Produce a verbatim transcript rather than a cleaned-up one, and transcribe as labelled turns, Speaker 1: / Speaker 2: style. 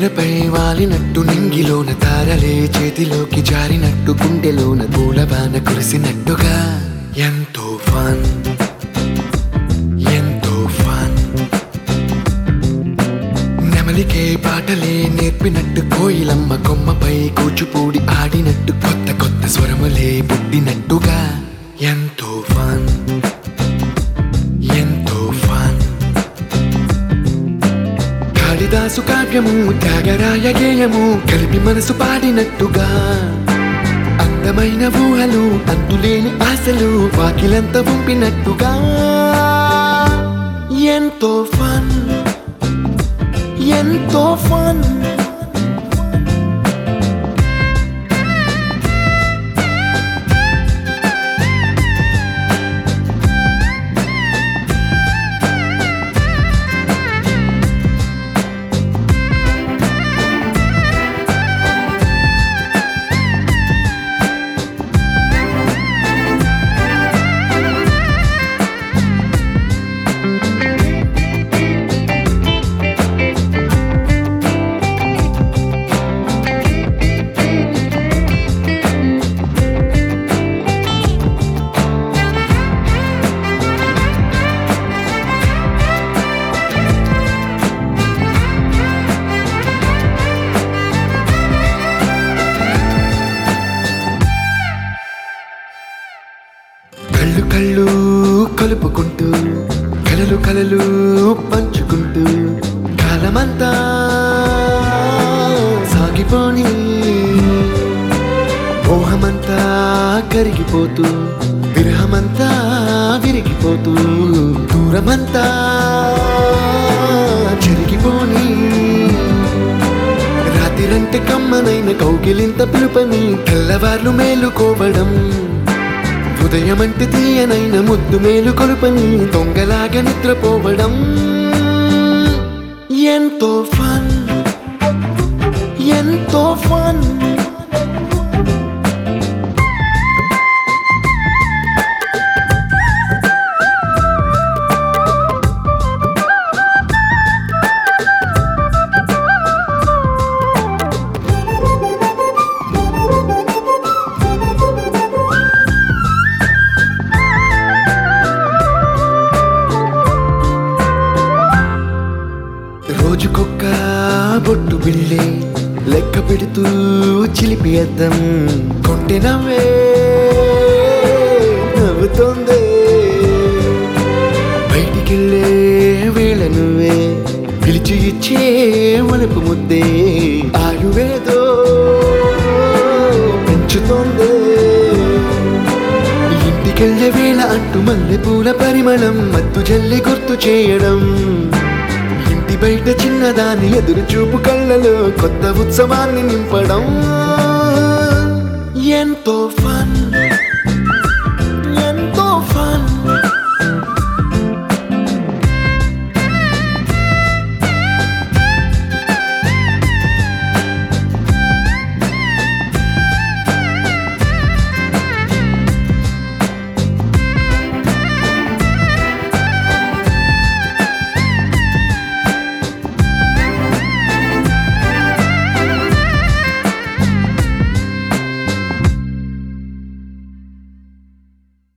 Speaker 1: నేలపై వాలినట్టు నింగిలోన తారలే చేతిలోకి జారినట్టు గుండెలోన పూలవాన కురిసినట్టుగా ఎంతో ఫన్ ఎంతో ఫన్ నెమలికే పాటలే నేర్పినట్టు కోయిలమ్మ కొమ్మపై కూచిపూడి ఆడినట్టు కొత్త కొత్త స్వరములే పుట్టినట్టుగా ఎంతో ఫన్ ఎంతో ఫన్ కాళిదాసు కావ్యము త్యాగరాయ గేయము కలిపి మనసు పాడినట్టుగా అందమైన ఊహలు అంతులేని ఆశలు వాకిలంత పంపినట్టుగా ఎంతో ఫన్ ఎంతో ఫన్ కళ్ళు కళ్ళు కలుపుకుంటూ కలలు కలలు పంచుకుంటూ కాలమంతా సాగిపోని మోహమంతా కరిగిపోతూ విరహమంతా విరిగిపోతూ దూరమంతా జరిగిపోని రాత్రిరంటే కమ్మనైన కౌగిలింత పిలుపని తెల్లవార్లు మేలుకోవడం ఉదయమంటే తీయనైన ముద్దు మేలు కొలుపని దొంగలాగా నిద్రపోవడం ఎంతో ఫన్ ఎంతో ఫన్ రోజుకొక్క బొట్టు బిళ్ళే లెక్క పెడుతూ చిలిపి అద్దం కొంటె నవ్వే నవ్వుతోందే బయటికెళ్ళే వేళ నువ్వే పిలిచి ఇచ్చే వలపు ముద్దే ఆయువేదో పెంచుతోందే ఇంటికెళ్ళే వేళ అంటూ మల్లె పూల పరిమళం మత్తు జల్లి గుర్తు చేయడం బయట చిన్నదాని ఎదురు చూపు కళ్ళలో కొత్త ఉత్సవాన్ని నింపడం